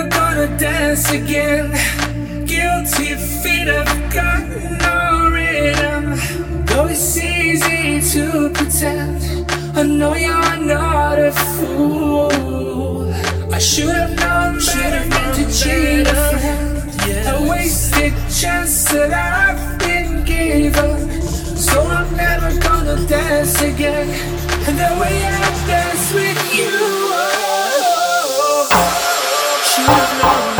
gonna dance again. Guilty feet have got no rhythm. Though it's easy to pretend, I know you're not a fool. I should have known better than to cheat a friend. A wasted chance that I've been given. So I'm never gonna dance again the way I dance with you. Should have known.